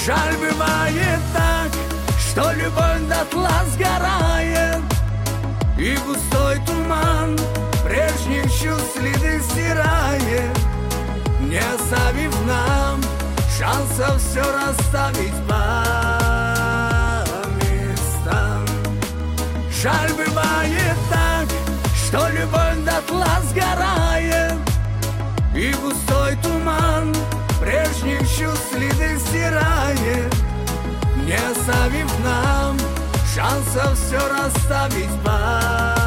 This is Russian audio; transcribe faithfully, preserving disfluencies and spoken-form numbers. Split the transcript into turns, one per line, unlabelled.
Жаль, бывает так, что любовь дотла сгорает, и густой туман прежних чувств следы стирает, не оставив нам шансов все расставить по местам. Жаль, бывает так, что любовь дотла сгорает, и густой туман прежних чувств следы стирает, не оставив нам шансов все расставить по